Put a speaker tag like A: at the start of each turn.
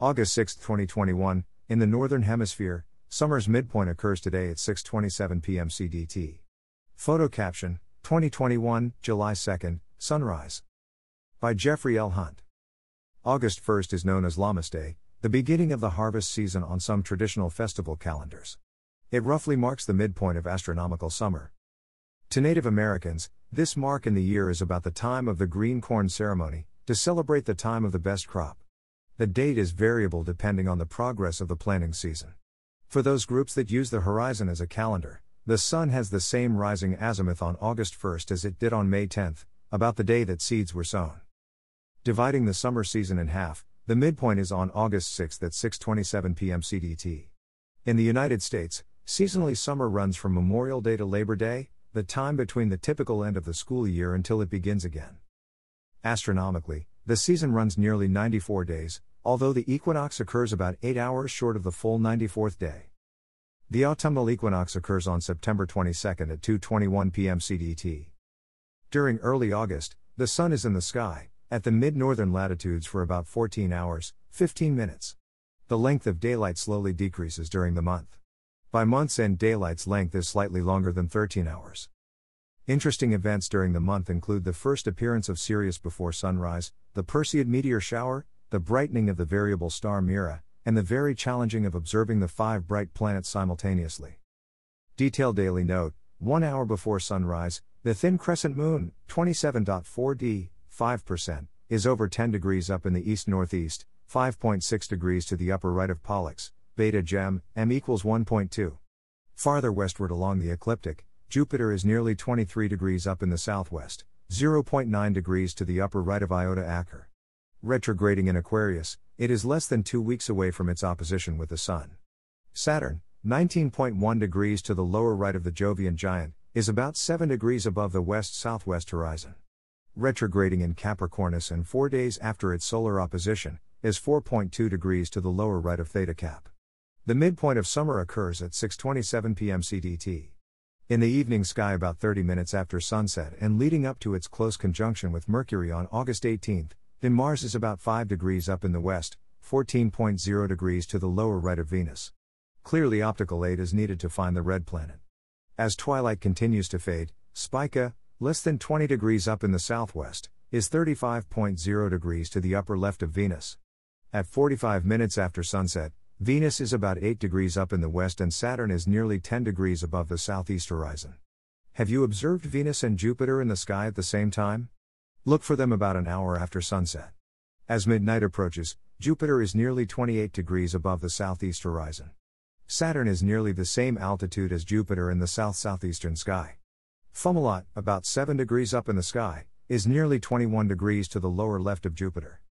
A: August 6, 2021, in the Northern Hemisphere, summer's midpoint occurs today at 6:27 p.m. CDT. Photo caption, 2021, July 2nd, sunrise. By Jeffrey L. Hunt. August 1st is known as Lammas Day, the beginning of the harvest season on some traditional festival calendars. It roughly marks the midpoint of astronomical summer. To Native Americans, this mark in the year is about the time of the green corn ceremony, to celebrate the time of the best crop. The date is variable depending on the progress of the planting season. For those groups that use the horizon as a calendar, the sun has the same rising azimuth on August 1st as it did on May 10th, about the day that seeds were sown. Dividing the summer season in half, the midpoint is on August 6th at 6:27 p.m. CDT. In the United States, seasonally summer runs from Memorial Day to Labor Day, the time between the typical end of the school year until it begins again. Astronomically, the season runs nearly 94 days, although the equinox occurs about 8 hours short of the full 94th day. The autumnal equinox occurs on September 22nd at 2:21 p.m. CDT. During early August, the sun is in the sky, at the mid-northern latitudes for about 14 hours, 15 minutes. The length of daylight slowly decreases during the month. By month's end, daylight's length is slightly longer than 13 hours. Interesting events during the month include the first appearance of Sirius before sunrise, the Perseid meteor shower, the brightening of the variable star Mira, and the very challenging of observing the 5 bright planets simultaneously. Detailed daily note: 1 hour before sunrise, the thin crescent moon, 27.4d, 5%, is over 10 degrees up in the east-northeast, 5.6 degrees to the upper right of Pollux, Beta Gem, m equals 1.2. Farther westward along the ecliptic, Jupiter is nearly 23 degrees up in the southwest, 0.9 degrees to the upper right of Iota Acher. Retrograding in Aquarius, it is less than 2 weeks away from its opposition with the Sun. Saturn, 19.1 degrees to the lower right of the Jovian giant, is about 7 degrees above the west-southwest horizon. Retrograding in Capricornus and 4 days after its solar opposition, is 4.2 degrees to the lower right of Theta Cap. The midpoint of summer occurs at 6:27 p.m. CDT. In the evening sky about 30 minutes after sunset and leading up to its close conjunction with Mercury on August 18th, then Mars is about 5 degrees up in the west, 14.0 degrees to the lower right of Venus. Clearly optical aid is needed to find the red planet. As twilight continues to fade, Spica, less than 20 degrees up in the southwest, is 35.0 degrees to the upper left of Venus. At 45 minutes after sunset, Venus is about 8 degrees up in the west and Saturn is nearly 10 degrees above the southeast horizon. Have you observed Venus and Jupiter in the sky at the same time? Look for them about an hour after sunset. As midnight approaches, Jupiter is nearly 28 degrees above the southeast horizon. Saturn is nearly the same altitude as Jupiter in the south-southeastern sky. Fomalhaut, about 7 degrees up in the sky, is nearly 21 degrees to the lower left of Jupiter.